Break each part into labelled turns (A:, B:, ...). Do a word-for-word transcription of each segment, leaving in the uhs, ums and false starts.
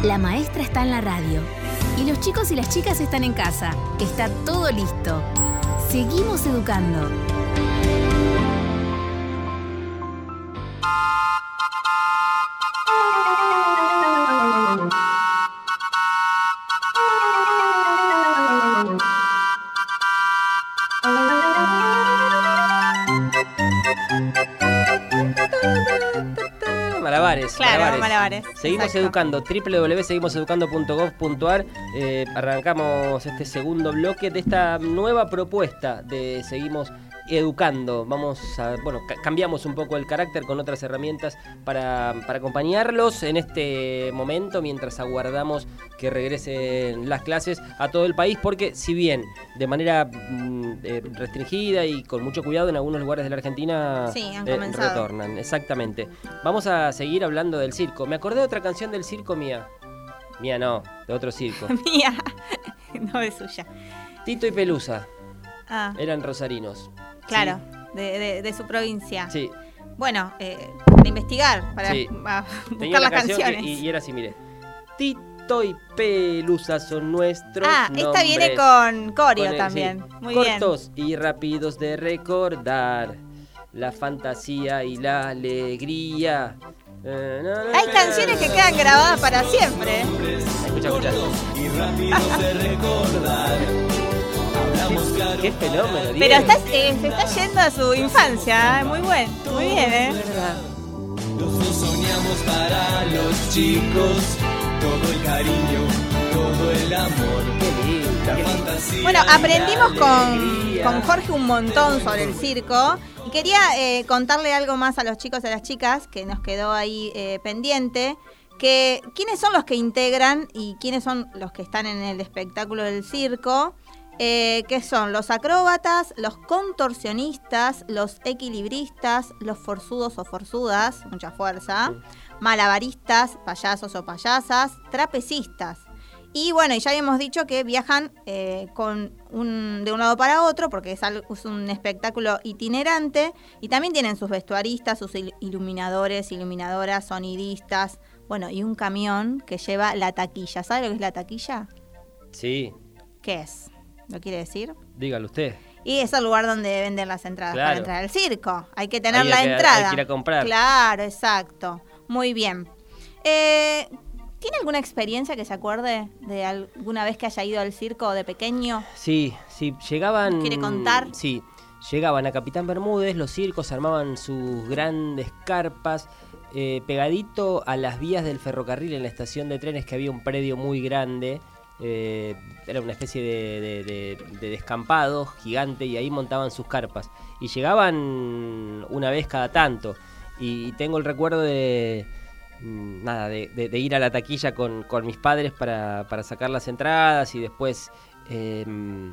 A: La maestra está en la radio y los chicos y las chicas están en casa. Está todo listo. Seguimos educando.
B: Malabares,
C: claro,
B: malabares.
C: malabares.
B: Seguimos
C: Exacto.
B: educando, doble u doble u doble u punto seguimos educando punto gov punto a r. Eh, arrancamos este segundo bloque de esta nueva propuesta de Seguimos Educando. Vamos a, bueno, ca- cambiamos un poco el carácter con otras herramientas para, para acompañarlos en este momento mientras aguardamos que regresen las clases a todo el país, porque si bien de manera mm, eh, restringida y con mucho cuidado en algunos lugares de la Argentina
C: Sí, han
B: eh,
C: comenzado.
B: retornan, exactamente. Vamos a seguir hablando del circo. Me acordé de otra canción del circo mía. Mía no, de otro circo.
C: Mía, no es suya.
B: Tito y Pelusa
C: Ah,
B: eran rosarinos.
C: claro, de, de, de su provincia.
B: Sí,
C: Bueno, eh, para investigar, para
B: Sí.
C: a
B: tenía
C: buscar
B: una
C: las
B: canción que-
C: canciones.
B: y, y era así, mire. Tito y Pelusa son nuestros
C: Ah, esta viene
B: nombres.
C: con coreo
B: Con el-
C: también.
B: sí,
C: Muy bien.
B: cortos y rápidos de recordar la fantasía y la alegría. Eh, na, na,
C: Hay
B: na,
C: canciones que
B: na.
C: quedan grabadas para siempre.
B: Escucha, escucha.
D: Y rápidos de recordar. Hablamos claro.
B: Qué fenómeno,
C: Pero
B: Diego.
C: está, eh, se está yendo a su infancia. ¿eh? Muy buen, muy bien, ¿eh?
D: Los dos soñamos para los chicos. Todo el cariño, todo el amor.
B: Qué lindo,
D: La
B: qué lindo.
D: fantasía.
C: Bueno,
D: y la
C: aprendimos con,
B: alegría.
C: con Jorge un montón sobre el circo y quería eh, contarle algo más a los chicos y a las chicas que nos quedó ahí eh, pendiente, que quiénes son los que integran y quiénes son los que están en el espectáculo del circo, eh, que son los acróbatas, los contorsionistas, los equilibristas, los forzudos o forzudas, mucha fuerza, malabaristas, payasos o payasas, trapecistas. Y bueno, y ya habíamos dicho que viajan eh, con un, de un lado para otro porque es, algo, es un espectáculo itinerante y también tienen sus vestuaristas, sus il- iluminadores, iluminadoras, sonidistas, bueno, y un camión que lleva la taquilla. ¿Sabe lo que es la taquilla?
B: Sí,
C: ¿Qué es? ¿Lo quiere decir?
B: dígalo usted.
C: Y es el lugar donde venden las entradas
B: Claro.
C: para entrar al circo. Hay que tener
B: Ahí
C: la
B: hay que-
C: entrada.
B: hay que ir a comprar.
C: Claro, exacto. Muy bien. Eh, ¿Tiene alguna experiencia que se acuerde de alguna vez que haya ido al circo de pequeño?
B: Sí, sí, llegaban...
C: ¿Quiere contar?
B: Sí, llegaban a Capitán Bermúdez, los circos armaban sus grandes carpas, eh, pegadito a las vías del ferrocarril en la estación de trenes, que había un predio muy grande, eh, era una especie de, de, de- de descampado gigante y ahí montaban sus carpas. Y llegaban una vez cada tanto, y, y tengo el recuerdo de... mm, Nada, de, de- de ir a la taquilla con, con mis padres para, para sacar las entradas y después eh,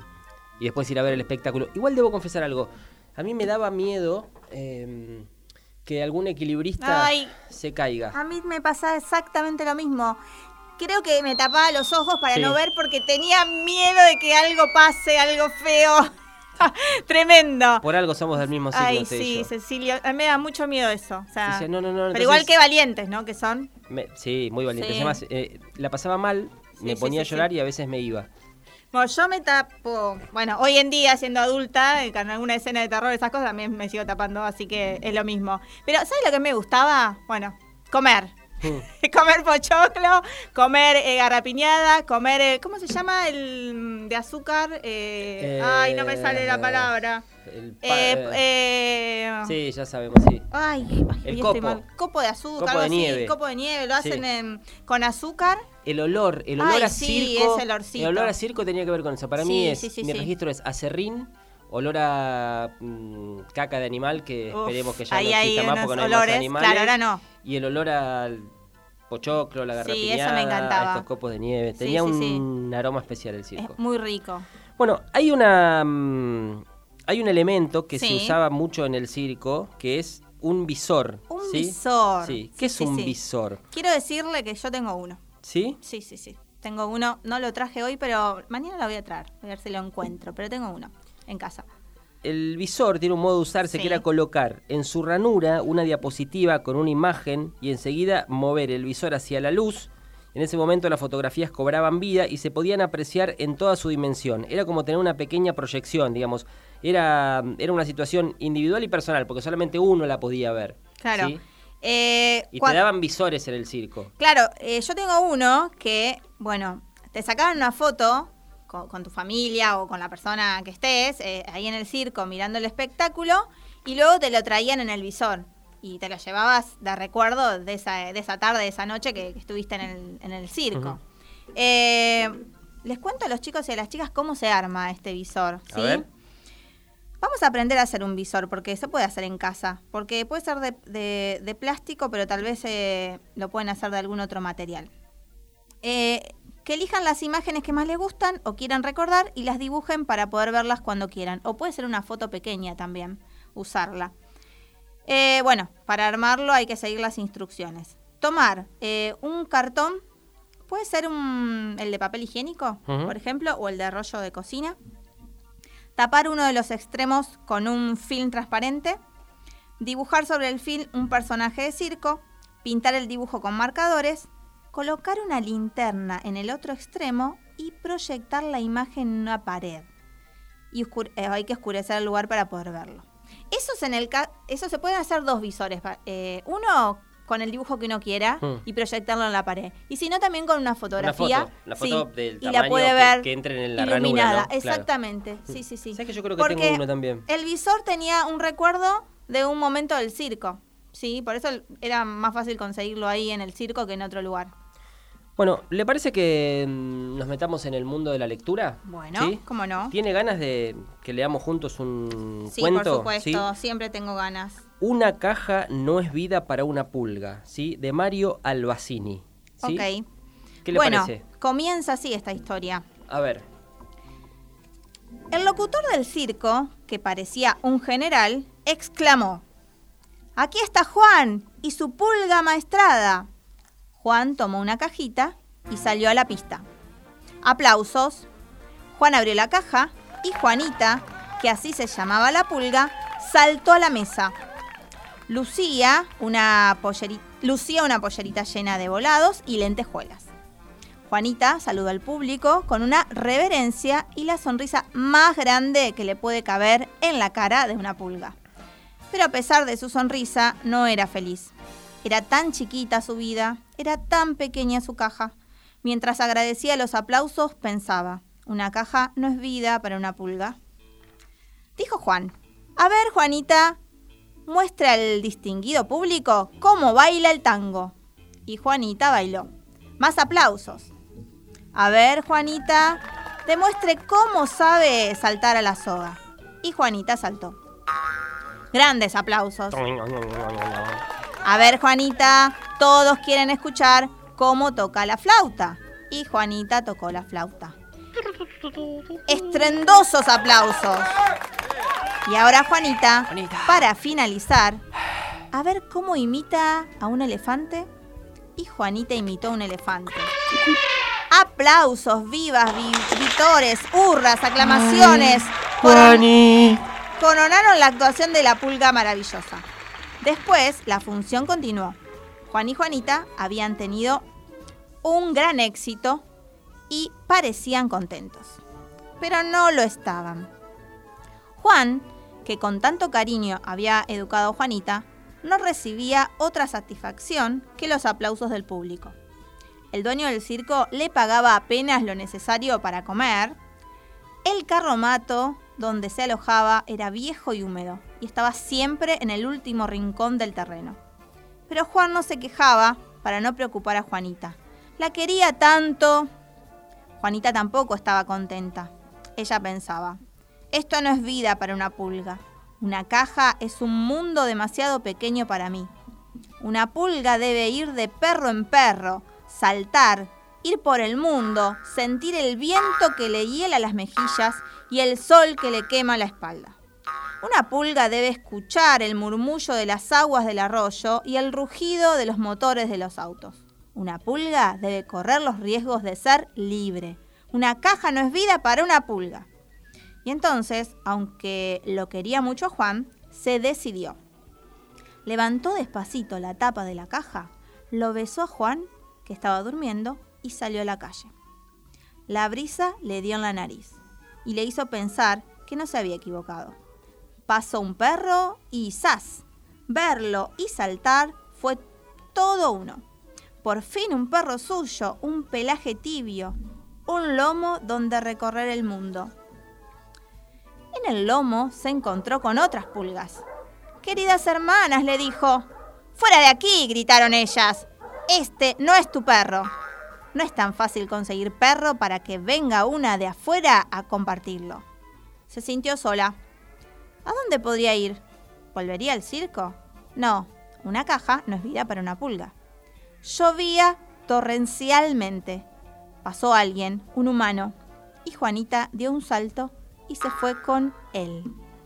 B: y después ir a ver el espectáculo. Igual debo confesar algo, a mí me daba miedo eh, que algún equilibrista
C: Ay.
B: se caiga.
C: A mí me pasa exactamente lo mismo. Creo que me tapaba los ojos para
B: Sí.
C: no ver porque tenía miedo de que algo pase, algo feo. Tremendo.
B: Por algo somos del mismo signo.
C: Ay,
B: usted y
C: sí,
B: yo.
C: Cecilio. A mí me da mucho miedo eso. O sea,
B: Dice, no, no, no,
C: pero
B: entonces-
C: igual que valientes, ¿no? Que son.
B: Me- sí, muy valiente.
C: Sí.
B: Además, eh, la pasaba mal,
C: Sí,
B: me
C: sí,
B: ponía
C: sí,
B: a llorar
C: sí.
B: y a veces me iba.
C: Bueno, yo me tapo. Bueno, hoy en día, siendo adulta, eh, con alguna escena de terror, esas cosas, también me sigo tapando, así que es lo mismo. Pero, ¿sabes lo que me gustaba? Bueno, comer. Comer pochoclo, comer eh, garrapiñada, comer, eh, ¿cómo se llama? El mm, de azúcar. Eh,
B: Eh,
C: ay, no me sale la palabra.
B: El pa-
C: Eh,
B: eh,
C: eh,
B: sí, ya sabemos, sí.
C: Ay, ay,
B: El
C: hoy
B: copo.
C: estoy mal. Copo de azúcar,
B: Copo
C: algo
B: de
C: así,
B: nieve.
C: copo de nieve, lo hacen
B: Sí.
C: en- con azúcar.
B: El olor, el olor
C: Ay,
B: a
C: sí,
B: circo.
C: ese olorcito.
B: El olor a circo tenía que ver con eso. Para
C: Sí,
B: mí es,
C: sí, sí,
B: mi
C: sí.
B: registro es acerrín, olor a mm, caca de animal, que
C: Uf,
B: esperemos que ya
C: ahí
B: no
C: hay
B: exista más
C: unos
B: porque no hay más
C: olores,
B: animales.
C: claro, ahora no.
B: Y el olor al pochoclo, la
C: Sí,
B: garrapiñada,
C: eso me encantaba.
B: a estos copos de nieve.
C: Sí,
B: Tenía
C: sí,
B: un
C: sí.
B: aroma especial el circo.
C: Es muy rico.
B: Bueno, hay una mm, hay un elemento que se
C: Sí.
B: usaba mucho en el circo, que es un visor.
C: Un
B: ¿sí?
C: visor.
B: Sí. ¿Qué es
C: Sí,
B: un
C: sí.
B: visor?
C: Quiero decirle que yo tengo uno.
B: ¿Sí?
C: Sí, sí, sí. Tengo uno. No lo traje hoy, pero mañana lo voy a traer. Voy a ver si lo encuentro. Pero tengo uno en casa.
B: El visor tiene un modo de usarse
C: Sí.
B: que era colocar en su ranura una diapositiva con una imagen y enseguida mover el visor hacia la luz En ese momento las fotografías cobraban vida y se podían apreciar en toda su dimensión. Era como tener una pequeña proyección, digamos. Era, era una situación individual y personal, porque solamente uno la podía ver.
C: Claro.
B: ¿Sí?
C: Eh,
B: y
C: cua-
B: te daban visores en el circo.
C: Claro, eh, yo tengo uno que, bueno, te sacaban una foto con, con tu familia o con la persona que estés, eh, ahí en el circo mirando el espectáculo, y luego te lo traían en el visor. Y te lo llevabas de recuerdo de esa, de esa tarde, de esa noche que, que estuviste en el, en el circo. Uh-huh. Eh, les cuento a los chicos y a las chicas cómo se arma este visor, ¿sí?
B: A ver.
C: Vamos a aprender a hacer un visor, porque se puede hacer en casa. Porque puede ser de, de, de plástico, pero tal vez eh, lo pueden hacer de algún otro material. Eh, que elijan las imágenes que más les gustan o quieran recordar y las dibujen para poder verlas cuando quieran. O puede ser una foto pequeña también, usarla. Eh, bueno, para armarlo hay que seguir las instrucciones. Tomar eh, un cartón, puede ser un, el de papel higiénico, uh-huh. por ejemplo, o el de rollo de cocina. Tapar uno de los extremos con un film transparente. Dibujar sobre el film un personaje de circo. Pintar el dibujo con marcadores. Colocar una linterna en el otro extremo y proyectar la imagen en una pared. Y oscure- eh, hay que oscurecer el lugar para poder verlo. Eso, es en el ca- eso se pueden hacer dos visores. Eh, uno con el dibujo que uno quiera hmm. y proyectarlo en la pared. Y si no, también con una fotografía.
B: Una foto, la foto
C: sí,
B: del
C: y
B: tamaño
C: la puede
B: que,
C: ver
B: que entre en la
C: iluminada.
B: ranura, ¿no?
C: Exactamente,
B: claro.
C: sí, sí, sí.
B: ¿Sabes que yo creo que
C: Porque
B: tengo uno también?
C: El visor tenía un recuerdo de un momento del circo. Sí, por eso era más fácil conseguirlo ahí en el circo que en otro lugar.
B: Bueno, ¿le parece que nos metamos en el mundo de la lectura?
C: Bueno,
B: ¿sí?
C: ¿Cómo no?
B: ¿Tiene ganas de que leamos juntos un
C: sí,
B: cuento?
C: Por supuesto,
B: ¿sí?
C: Siempre tengo ganas.
B: Una caja no es vida para una pulga, ¿sí? De Mario Albacini. ¿sí?
C: Ok.
B: ¿Qué le
C: bueno,
B: parece?
C: Comienza así esta historia.
B: A ver.
C: El locutor del circo, que parecía un general, exclamó: «Aquí está Juan y su pulga maestrada». Juan tomó una cajita y salió a la pista. Aplausos. Juan abrió la caja y Juanita, que así se llamaba la pulga, saltó a la mesa. Lucía una, polleri- lucía una pollerita llena de volados y lentejuelas. Juanita saludó al público con una reverencia y la sonrisa más grande que le puede caber en la cara de una pulga. Pero a pesar de su sonrisa, no era feliz. Era tan chiquita su vida, era tan pequeña su caja. Mientras agradecía los aplausos, pensaba: una caja no es vida para una pulga. Dijo Juan: «A ver, Juanita, muestra al distinguido público cómo baila el tango». Y Juanita bailó. Más aplausos. «A ver, Juanita, demuestre cómo sabe saltar a la soga». Y Juanita saltó. Grandes aplausos. «A ver, Juanita, todos quieren escuchar cómo toca la flauta». Y Juanita tocó la flauta. Estrendosos aplausos. Y ahora Juanita,
B: Juanita,
C: para finalizar, a ver cómo imita a un elefante. Y Juanita imitó a un elefante. Aplausos, vivas, vi- vitores, hurras, aclamaciones.
B: Juani.
C: Coronaron la actuación de la pulga maravillosa. Después, la función continuó. Juan y Juanita habían tenido un gran éxito y parecían contentos. Pero no lo estaban. Juan, que con tanto cariño había educado a Juanita, no recibía otra satisfacción que los aplausos del público. El dueño del circo le pagaba apenas lo necesario para comer. El carromato donde se alojaba era viejo y húmedo y estaba siempre en el último rincón del terreno. Pero Juan no se quejaba para no preocupar a Juanita. La quería tanto. Juanita tampoco estaba contenta. Ella pensaba: esto no es vida para una pulga. Una caja es un mundo demasiado pequeño para mí. Una pulga debe ir de perro en perro, saltar, ir por el mundo, sentir el viento que le hiela las mejillas y el sol que le quema la espalda. Una pulga debe escuchar el murmullo de las aguas del arroyo y el rugido de los motores de los autos. Una pulga debe correr los riesgos de ser libre. Una caja no es vida para una pulga. Y entonces, aunque lo quería mucho a Juan, se decidió. Levantó despacito la tapa de la caja, lo besó a Juan, que estaba durmiendo, y salió a la calle. La brisa le dio en la nariz y le hizo pensar que no se había equivocado. Pasó un perro y ¡zas! Verlo y saltar fue todo uno. Por fin un perro suyo, un pelaje tibio, un lomo donde recorrer el mundo. En el lomo se encontró con otras pulgas. «Queridas hermanas», le dijo. «¡Fuera de aquí!», gritaron ellas. «Este no es tu perro». No es tan fácil conseguir perro para que venga una de afuera a compartirlo. Se sintió sola. ¿A dónde podría ir? ¿Volvería al circo? No, una caja no es vida para una pulga. Llovía torrencialmente. Pasó alguien, un humano, y Juanita dio un salto y se fue con él.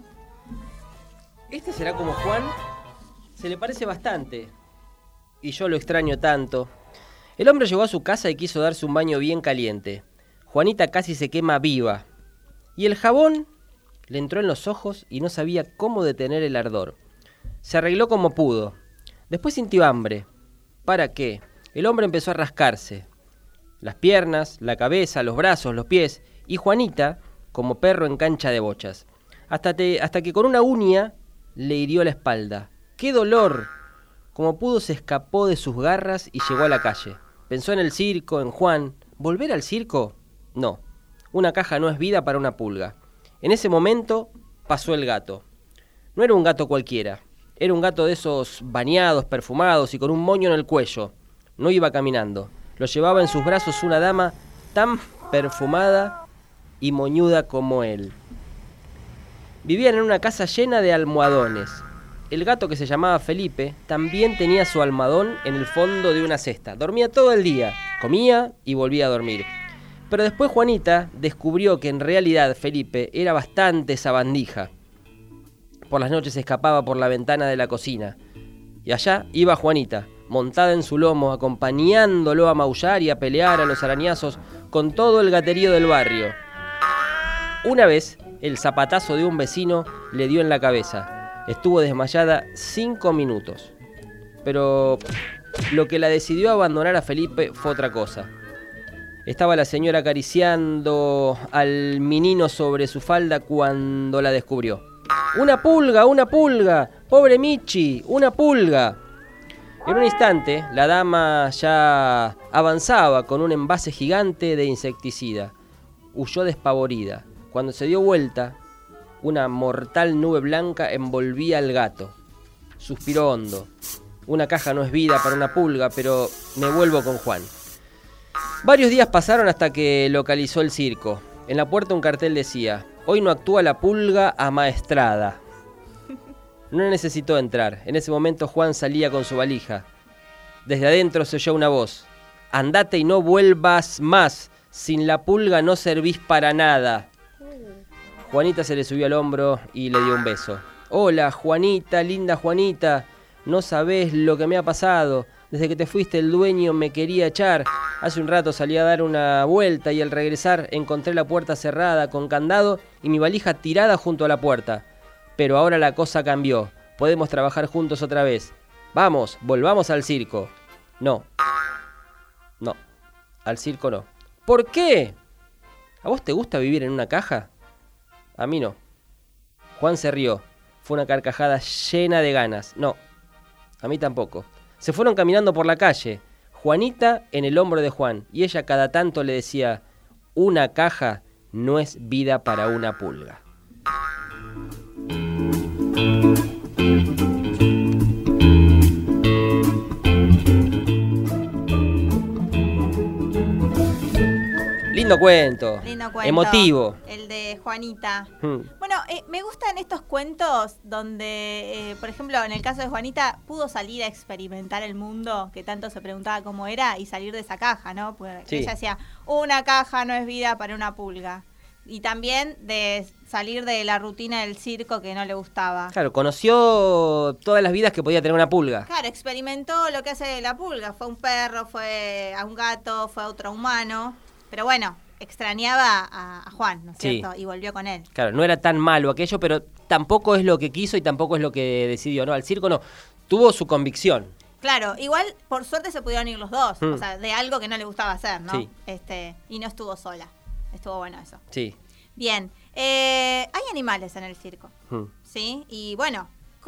B: ¿Este será como Juan? Se le parece bastante. Y yo lo extraño tanto. El hombre llegó a su casa y quiso darse un baño bien caliente. Juanita casi se quema viva. Y el jabón le entró en los ojos y no sabía cómo detener el ardor. Se arregló como pudo. Después sintió hambre. ¿Para qué? El hombre empezó a rascarse. Las piernas, la cabeza, los brazos, los pies. Y Juanita, como perro en cancha de bochas. Hasta, te, hasta que con una uña le hirió la espalda. ¡Qué dolor! Como pudo se escapó de sus garras y llegó a la calle. Pensó en el circo, en Juan. ¿Volver al circo? No. Una caja no es vida para una pulga. En ese momento pasó el gato. No era un gato cualquiera. Era un gato de esos bañados, perfumados y con un moño en el cuello. No iba caminando. Lo llevaba en sus brazos una dama tan perfumada y moñuda como él. Vivían en una casa llena de almohadones. El gato, que se llamaba Felipe, también tenía su almohadón en el fondo de una cesta. Dormía todo el día, comía y volvía a dormir. Pero después Juanita descubrió que en realidad Felipe era bastante sabandija. Por las noches se escapaba por la ventana de la cocina. Y allá iba Juanita, montada en su lomo, acompañándolo a maullar y a pelear a los arañazos con todo el gaterío del barrio. Una vez, el zapatazo de un vecino le dio en la cabeza. Estuvo desmayada cinco minutos. Pero lo que la decidió abandonar a Felipe fue otra cosa. Estaba la señora acariciando al menino sobre su falda cuando la descubrió. ¡Una pulga, una pulga! ¡Pobre Michi, una pulga! En un instante, la dama ya avanzaba con un envase gigante de insecticida. Huyó despavorida. Cuando se dio vuelta, una mortal nube blanca envolvía al gato. Suspiró hondo. Una caja no es vida para una pulga, pero me vuelvo con Juan. Varios días pasaron hasta que localizó el circo. En la puerta un cartel decía: hoy no actúa la pulga amaestrada. No necesitó entrar. En ese momento Juan salía con su valija. Desde adentro se oyó una voz: andate y no vuelvas más. Sin la pulga no servís para nada. Juanita se le subió al hombro y le dio un beso. Hola, Juanita, linda Juanita. No sabés lo que me ha pasado. Desde que te fuiste el dueño me quería echar. Hace un rato salí a dar una vuelta y al regresar encontré la puerta cerrada con candado y mi valija tirada junto a la puerta. Pero ahora la cosa cambió. Podemos trabajar juntos otra vez. Vamos, volvamos al circo. No. No. Al circo no. ¿Por qué? ¿A vos te gusta vivir en una caja? A mí no. Juan se rió. Fue una carcajada llena de ganas. No, a mí tampoco. Se fueron caminando por la calle. Juanita en el hombro de Juan. Y ella cada tanto le decía: una caja no es vida para una pulga. Lindo cuento.
C: Lindo cuento.
B: Emotivo.
C: El de Juanita.
B: Hmm.
C: Bueno, eh, me gustan estos cuentos donde, eh, por ejemplo, en el caso de Juanita, pudo salir a experimentar el mundo, que tanto se preguntaba cómo era, y salir de esa caja, ¿no? Porque
B: Sí.
C: ella decía, una caja no es vida para una pulga. Y también de salir de la rutina del circo que no le gustaba.
B: Claro, conoció todas las vidas que podía tener una pulga.
C: Claro, experimentó lo que hace la pulga. Fue un perro, fue a un gato, fue a otro humano. Pero bueno, extrañaba a, a Juan, ¿no es
B: Sí.
C: cierto? Y volvió con él.
B: Claro, no era tan malo aquello, pero tampoco es lo que quiso y tampoco es lo que decidió, ¿no? Al circo no. Tuvo su convicción.
C: Claro, igual por suerte se pudieron ir los dos,
B: Mm.
C: o sea, de algo que no le gustaba hacer, ¿no?
B: Sí.
C: Este, y no estuvo sola. Estuvo bueno eso.
B: Sí.
C: Bien, eh, hay animales en el circo,
B: Mm.
C: ¿sí? Y bueno,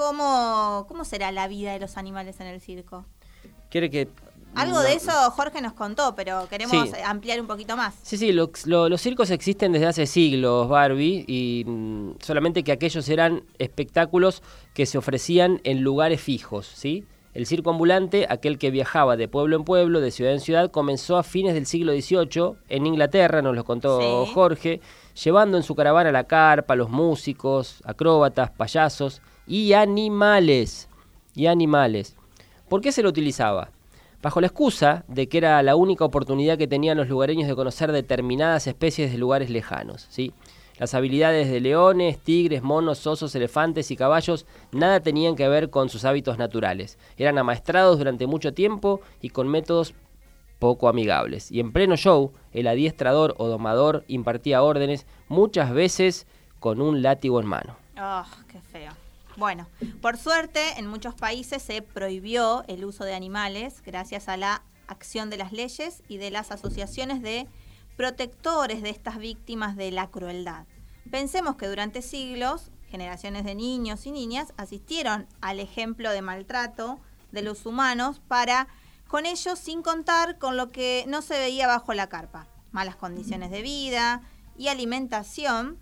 C: ¿cómo, ¿cómo será la vida de los animales en el circo?
B: ¿Quiere que...?
C: Algo
B: no-
C: de eso Jorge nos contó, pero queremos
B: Sí.
C: ampliar un poquito más.
B: Sí, sí, lo- lo- los circos existen desde hace siglos, Barbie, y mm, solamente que aquellos eran espectáculos que se ofrecían en lugares fijos, ¿sí? El circo ambulante, aquel que viajaba de pueblo en pueblo, de ciudad en ciudad, comenzó a fines del siglo dieciocho en Inglaterra, nos lo contó
C: Sí.
B: Jorge, llevando en su caravana la carpa, los músicos, acróbatas, payasos y animales. Y animales. ¿Por qué se lo utilizaba? Bajo la excusa de que era la única oportunidad que tenían los lugareños de conocer determinadas especies de lugares lejanos, ¿sí? Las habilidades de leones, tigres, monos, osos, elefantes y caballos nada tenían que ver con sus hábitos naturales. Eran amaestrados durante mucho tiempo y con métodos poco amigables. Y en pleno show, el adiestrador o domador impartía órdenes, muchas veces con un látigo en mano.
C: Oh, qué feo. Bueno, por suerte, en muchos países se prohibió el uso de animales gracias a la acción de las leyes y de las asociaciones de protectores de estas víctimas de la crueldad. Pensemos que durante siglos, generaciones de niños y niñas asistieron al ejemplo de maltrato de los humanos para, con ellos, sin contar con lo que no se veía bajo la carpa. Malas condiciones de vida y alimentación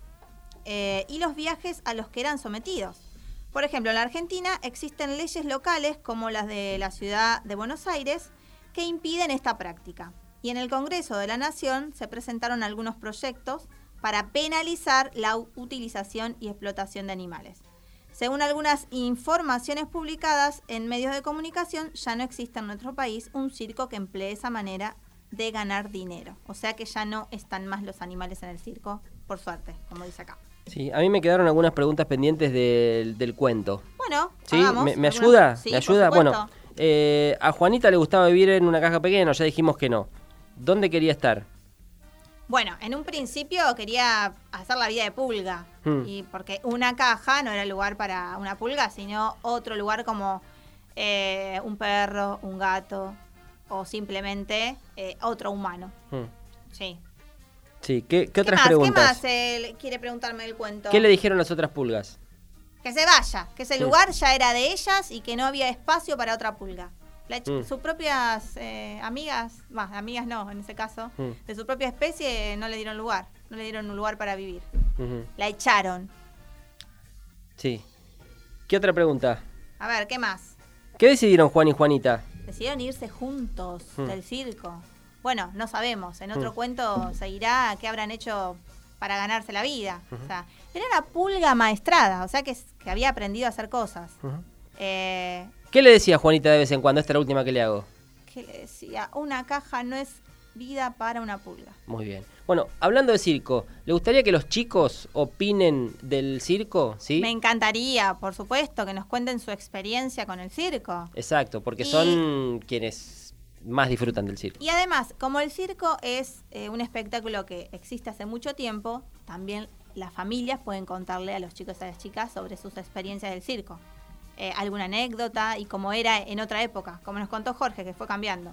C: eh, y los viajes a los que eran sometidos. Por ejemplo, en la Argentina existen leyes locales como las de la ciudad de Buenos Aires que impiden esta práctica. Y en el Congreso de la Nación se presentaron algunos proyectos para penalizar la u- utilización y explotación de animales. Según algunas informaciones publicadas en medios de comunicación, ya no existe en nuestro país un circo que emplee esa manera de ganar dinero. O sea que ya no están más los animales en el circo, por suerte, como dice acá.
B: Sí, a mí me quedaron algunas preguntas pendientes del, del cuento.
C: Bueno,
B: ¿Sí?
C: hagamos
B: ¿Me, me
C: algunas-
B: ayuda?
C: Sí,
B: ¿Me
C: por
B: ayuda?
C: supuesto.
B: Bueno, eh, a Juanita le gustaba vivir en una caja pequeña, ya dijimos que no. ¿Dónde quería estar?
C: Bueno, en un principio quería hacer la vida de pulga,
B: Hmm.
C: y porque una caja no era el lugar para una pulga, sino otro lugar como eh, un perro, un gato o simplemente eh, otro humano.
B: Hmm.
C: Sí.
B: Sí, ¿qué, qué
C: ¿Qué
B: otras
C: más?
B: preguntas?
C: ¿Qué más eh, quiere preguntarme del cuento?
B: ¿Qué le dijeron las otras pulgas?
C: Que se vaya, que ese
B: Hmm.
C: lugar ya era de ellas y que no había espacio para otra pulga. La ch-
B: Hmm.
C: Sus propias eh, amigas, más amigas no, en ese caso,
B: Hmm.
C: de su propia especie no le dieron lugar, no le dieron un lugar para vivir.
B: Ujú.
C: La echaron.
B: Sí. ¿Qué otra pregunta?
C: A ver, ¿qué más?
B: ¿Qué decidieron Juan y Juanita?
C: Decidieron irse juntos
B: Hmm.
C: del circo. Bueno, no sabemos. En otro
B: Hmm.
C: cuento seguirá qué habrán hecho para ganarse la vida. O sea, era una pulga maestrada, o sea que, que había aprendido a hacer cosas.
B: Ujú.
C: Eh,
B: ¿Qué le decía a Juanita de vez en cuando? Esta es la última que le hago.
C: ¿Qué le decía? Una caja no es vida para una pulga.
B: Muy bien. Bueno, hablando de circo, ¿le gustaría que los chicos opinen del circo? ¿Sí?
C: Me encantaría, por supuesto, que nos cuenten su experiencia con el circo.
B: Exacto, porque
C: Y-
B: son quienes más disfrutan del circo.
C: Y además, como el circo es eh, un espectáculo que existe hace mucho tiempo, también las familias pueden contarle a los chicos y a las chicas sobre sus experiencias del circo. Eh, alguna anécdota y cómo era en otra época, como nos contó Jorge, que fue cambiando.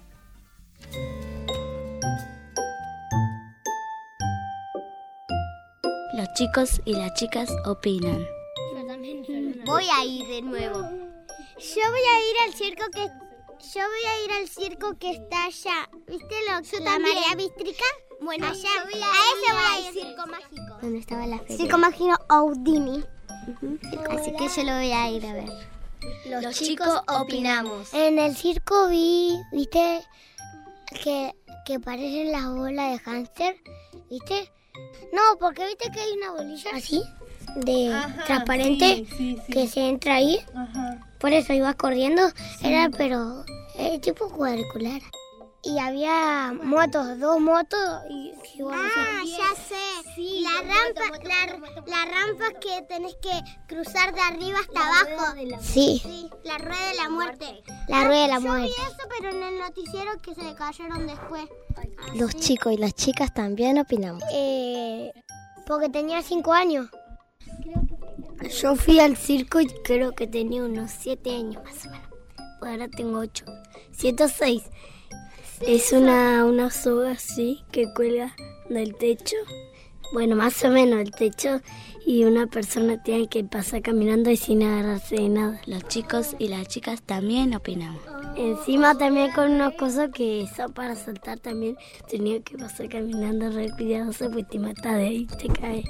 E: Los chicos y las chicas opinan.
F: Voy a ir de nuevo. Yo voy a ir al circo que yo voy a ir al circo que está allá. ¿Viste lo la María Bístrica? Bueno, allá a, a ese voy a ir. Circo mágico. ¿Dónde estaba la feria? Circo mágico Houdini. Así que yo lo voy a ir a ver.
E: Los, Los chicos opinamos.
F: En el circo vi, ¿viste? Que, que parecen las bolas de hámster, ¿viste? No, porque viste que hay una bolilla así, de Ajá, transparente, sí, sí, sí. que se entra ahí. Ajá. Por eso iba corriendo, sí. Era pero eh, tipo cuadricular. Y había motos, dos motos y igual. Ah, así. Ya sé. Sí, la rampa, moto, moto, la, moto, moto. la rampa que tenés que cruzar de arriba hasta la abajo. La sí. sí. La rueda de la muerte. La rueda de la muerte. Yo vi eso, pero en el noticiero que se cayeron después. Así.
E: Los chicos y las chicas también opinamos.
F: Eh, porque tenía cinco años.
E: Yo fui al circo y creo que tenía unos siete años más o menos. ahora tengo ocho. ciento seis. Es una, una soga así que cuelga del techo. Bueno, más o menos el techo. Y una persona tiene que pasar caminando y sin agarrarse de nada.
G: Los chicos y las chicas también opinamos.
E: Encima también con unas cosas que son para saltar también. Tenía que pasar caminando re cuidadoso porque te mata de ahí, te cae.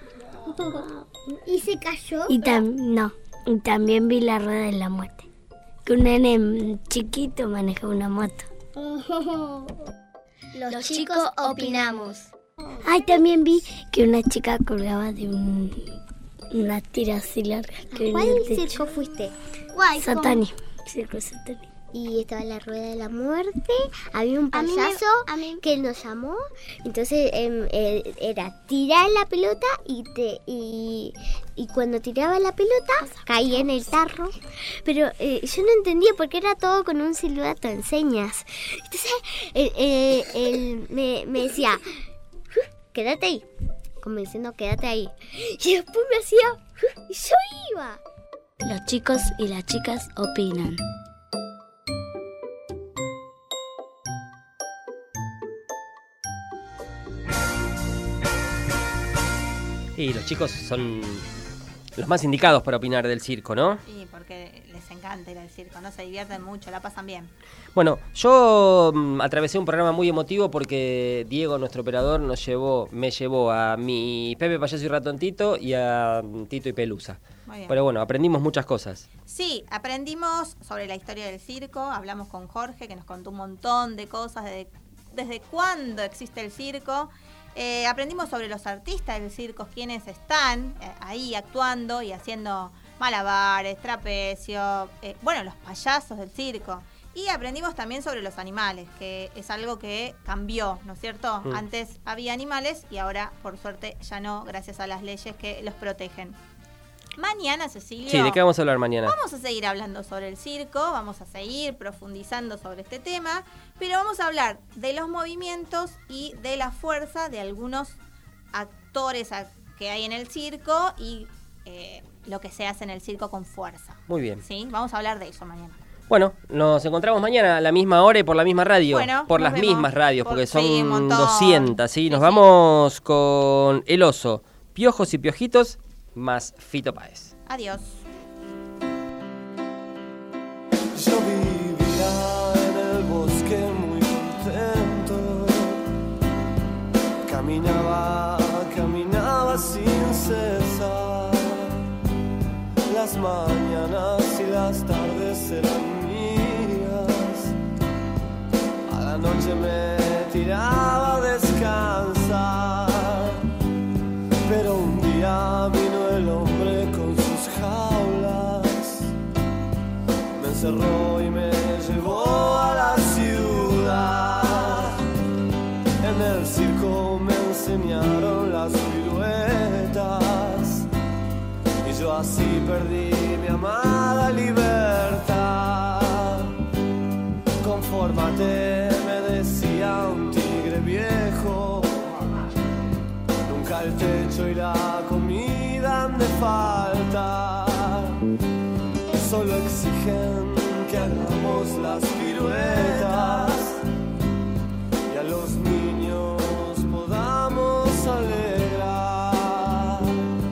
F: ¿Y se cayó?
E: Y tam- no, y también vi la rueda de la muerte. Que un nene chiquito maneja una moto.
F: Los, Los chicos opinamos.
E: Ay, también vi que una chica colgaba de un, una tira así larga. Que
F: ¿Cuál
E: venía del techo.
F: circo fuiste? ¿Cuál?
E: Satani, circo Satani.
F: Y estaba la rueda de la muerte, había un payaso
E: A mí me- a mí-
F: que nos llamó, entonces em, eh, era tirar la pelota y, te, y, y cuando tiraba la pelota caía en el tarro, pero eh, yo no entendía porque era todo con un silbato en señas. Entonces eh, eh, él me, me decía, quédate ahí, como diciendo quédate ahí, y después me hacía, y yo iba.
G: Los chicos y las chicas opinan.
B: Y los chicos son los más indicados para opinar del circo, ¿no?
C: Sí, porque les encanta ir al circo, ¿no? Se divierten mucho, la pasan bien.
B: Bueno, yo mm, atravesé un programa muy emotivo porque Diego, nuestro operador, nos llevó, me llevó a mi Pepe Payaso y Ratoncito y a mm, Tito y Pelusa.
C: Muy bien.
B: Pero bueno, aprendimos muchas cosas.
C: Sí, aprendimos sobre la historia del circo, hablamos con Jorge, que nos contó un montón de cosas, desde, desde cuándo existe el circo. Eh, aprendimos sobre los artistas del circo, quienes están eh, ahí actuando y haciendo malabares, trapecio, eh, bueno, los payasos del circo. Y aprendimos también sobre los animales, que es algo que cambió, ¿no es cierto?
B: Mm.
C: Antes había animales y ahora, por suerte, ya no, gracias a las leyes que los protegen. Mañana, Cecilio,
B: Sí, ¿de qué vamos a hablar mañana?
C: vamos a seguir hablando sobre el circo, vamos a seguir profundizando sobre este tema, pero vamos a hablar de los movimientos y de la fuerza de algunos actores a- que hay en el circo y eh, lo que se hace en el circo con fuerza.
B: Muy bien.
C: ¿Sí? Vamos a hablar de eso mañana.
B: Bueno, nos encontramos mañana a la misma hora y por la misma radio.
C: Bueno,
B: por
C: nos
B: las
C: vemos.
B: mismas radios,
C: Por-
B: porque son
C: sí, un montón.
B: doscientas, ¿sí? Nos
C: Sí, sí.
B: vamos con El Oso, Piojos y Piojitos, más Fito Páez.
C: Adiós.
D: Yo vivía en el bosque muy contento. Caminaba, caminaba sin cesar. Las mañanas y las tardes eran mías. A la noche me tiraba a descansar. Pero un día vino el hombre con sus jaulas. Me encerró y me llevó a la ciudad. En el circo me enseñaron las piruetas. Y yo así perdí mi amada libertad. Confórmate, me decía un tigre viejo. Nunca el techo y la comida han de faltar. Solo exigen que hagamos las piruetas y a los niños podamos alegrar.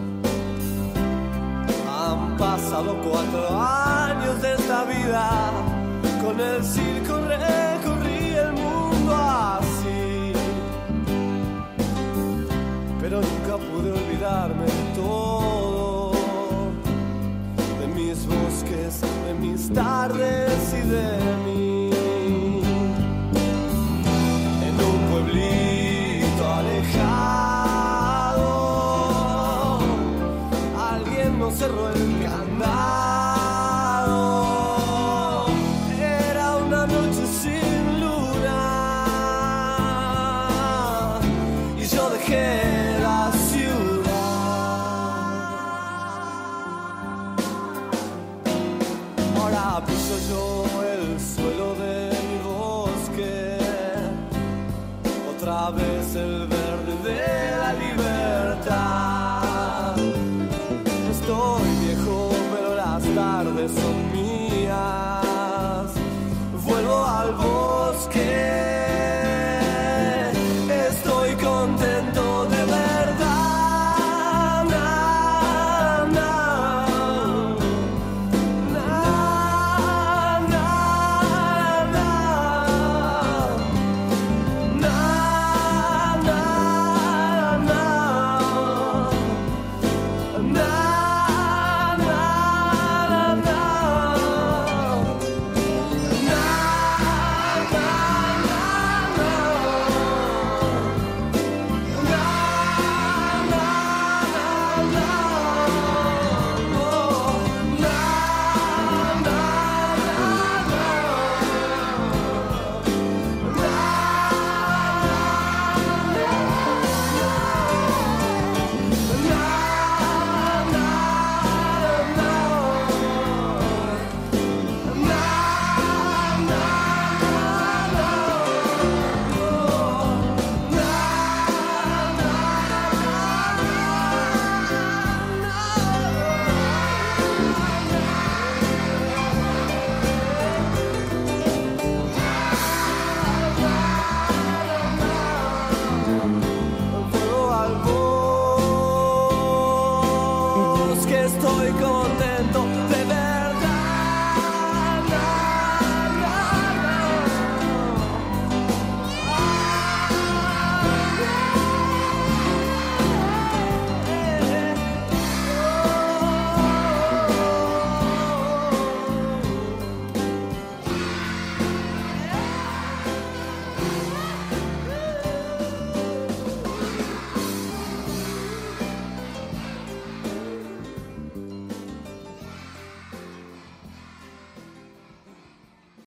D: Han pasado cuatro años de esta vida. Con el circo recorrí el mundo así. Pero nunca pude olvidarme de todo, de mis bosques, de mis tardes y de mí. En un pueblito alejado, alguien nos cerró el candado. Era una noche sin luna y yo dejé la ciudad. Ahora piso yo el suelo de mi bosque, otra vez el verde de la libertad.